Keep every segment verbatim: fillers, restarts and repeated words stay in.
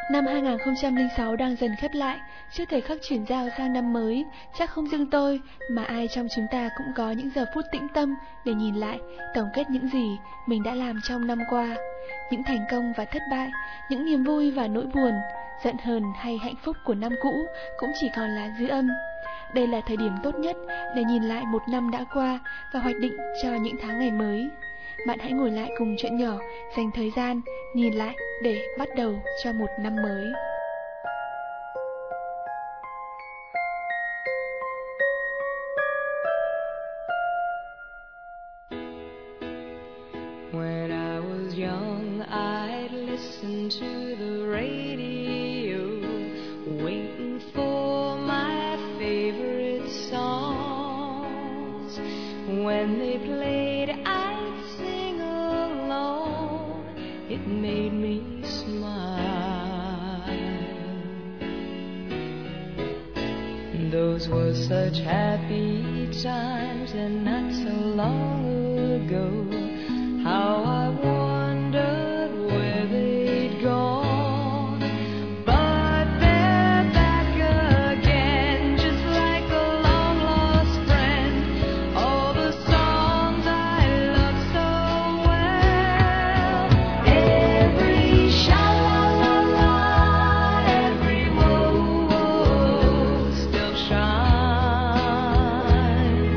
Năm hai không không sáu đang dần khép lại, trước thời khắc chuyển giao sang năm mới, chắc không riêng tôi, mà ai trong chúng ta cũng có những giờ phút tĩnh tâm để nhìn lại, tổng kết những gì mình đã làm trong năm qua. Những thành công và thất bại, những niềm vui và nỗi buồn, giận hờn hay hạnh phúc của năm cũ cũng chỉ còn là dư âm. Đây là thời điểm tốt nhất để nhìn lại một năm đã qua và hoạch định cho những tháng ngày mới. Bạn hãy ngồi lại cùng chuyện nhỏ, dành thời gian, nhìn lại để bắt đầu cho một năm mới. When I was young, I'd listen to the radio, waiting for my favorite songs. When they played, I'd sing along. It made me smile. Those were such happy times, and not so long ago. How I wondered where they'd gone, but they're back again, just like a long lost friend. All the songs I love so well, every sha-la-la-la, every whoa-whoa still shines.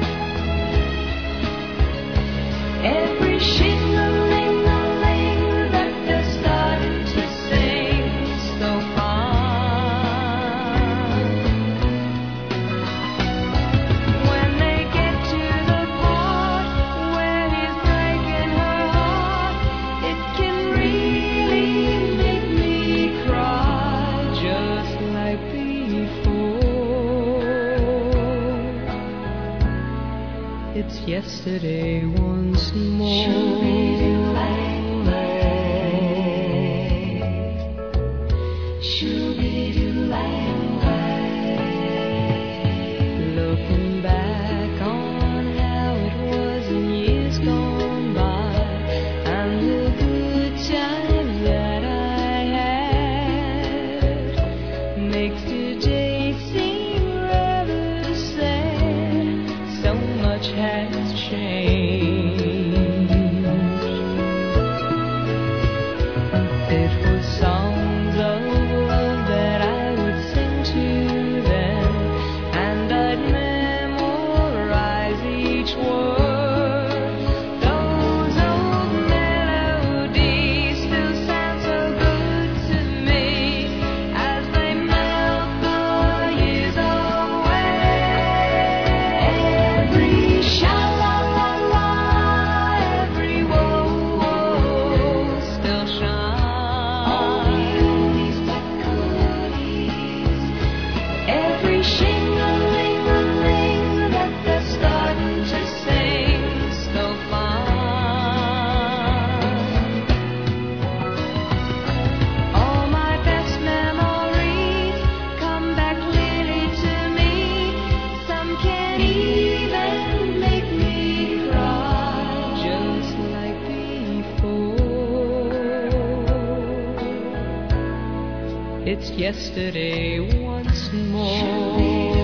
Every shing-a-ling-a-ling that they're starting to sing so fine. When they get to the part where he's breaking her heart, it can really make me cry, just like before. It's yesterday once more. Looking back on how it was in years gone by, and the good times that I had, makes today seem rather sad. So much has changed. It was songs of love that I would sing to them, and I'd memorize each word. Those old melodies still sound so good to me as they melt the years away. Every sha-la-la-la, every whoa-whoa still shines. Every shing-a-ling-a-ling that they're starting to sing so fine. All my best memories come back clearly to me. Some can even make me cry, just like before. It's yesterday once more.